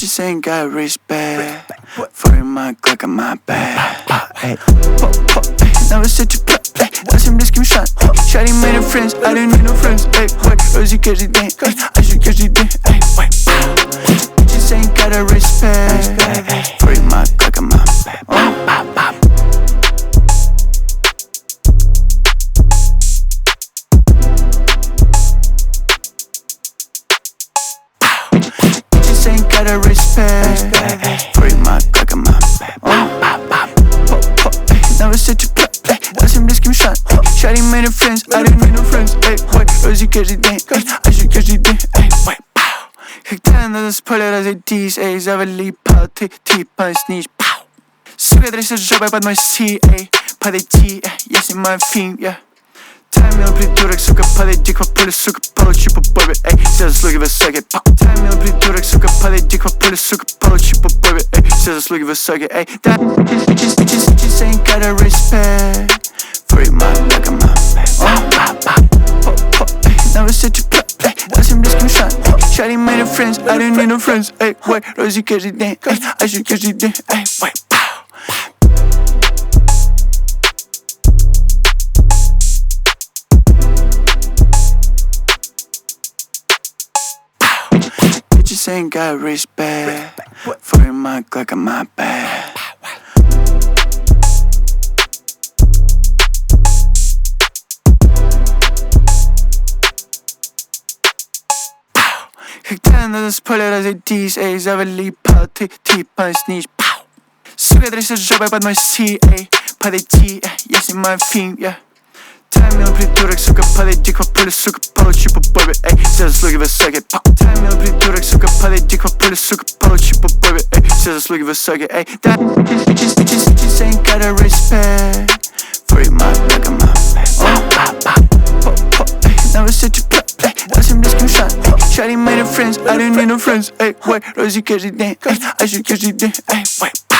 Bitches ain't got respect for my Glock on my back. Now it's such a play. Listen, this give me shot. Shawty made her friends, I didn't need no friends. Ay, wait, Rosie catch it then. I should catch it then. Ay, wait. Bitches ain't got a respect for my Glock on my back. Bitches ain't got a respect for my Glock on my back. Now it's such a play. Listen, this give me shot. Shawty made her friends, I didn't need no friends. Ay, wait, Rosie catch it then. I should catch it then. Ay, wait. Хэгтэн надад спойлераз эдис, эй, завали пал, ты панснич, пау. Сука, трясет жопой под мой CA. Подойти, если мой фильм, yeah. Таймил придурок, сука, подойди к папуле, сука, получи по бобе, эй, все заслуги высокие, пау. Таймил придурок, сука, подойди к папуле, сука, получи по бобе, эй, все заслуги высокие, эй. Bitches ain't got a respect for my Glock on my back. Now it's such a play. Listen, this give me shot. Shawty made her friends, I didn't need no friends. Ay, wait, Rosie catch it then. I should catch it then. Ay, wait. Bitches ain't got respect for my Glock on my back. Хэгтэн надад спойлераз эдис, эй, завали пал, ты панснич, пау. Сука, трясет жопой под мой CA. Подойти, если мой фильм, yeah. Таймил придурок, сука, подойди к папуле, сука, получи по бобе, эй, все заслуги высокие, пау. Таймил придурок, сука, подойди к папуле, сука, получи по бобе, эй, все заслуги высокие, эй. Bitches ain't got a respect for my Glock on my back. Now it's such a play. Listen, this give me shot. Shawty made her friends, I didn't need no friends. Ay, wait, Rosie catch it then. I should catch it then. Ay, wait.